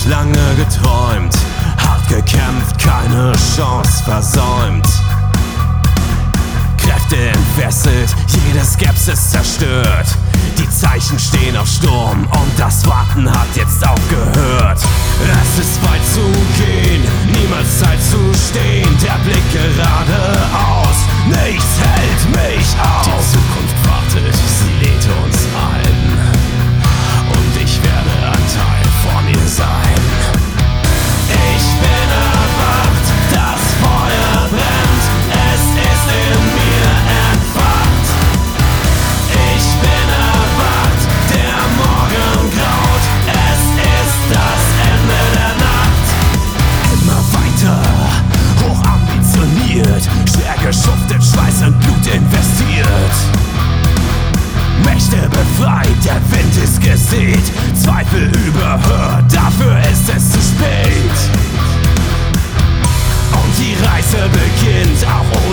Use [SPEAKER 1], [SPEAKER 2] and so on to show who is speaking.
[SPEAKER 1] lange geträumt, hart gekämpft, keine Chance versäumt. Kräfte entfesselt, jede Skepsis zerstört. Die Zeichen stehen auf Sturm und das Warten hat jetzt aufgehört. Es ist weit zu gehen, niemals Zeit zu stehen. Der Blick geradeaus, nichts hält mich auf. Die Zukunft wartet, sie lädt uns ein. Und ich werde ein Teil von ihr sein. Ich bin erwacht, das Feuer brennt, es ist in mir entfacht. Ich bin erwacht, der Morgen graut, es ist das Ende der Nacht. Immer weiter, hoch ambitioniert, schwer geschuftet, Schweiß und Blut investiert. Mächte befreit, der Wind ist gesät, Zweifel überhört, dafür ist es zu spät. Und die Reise beginnt, auch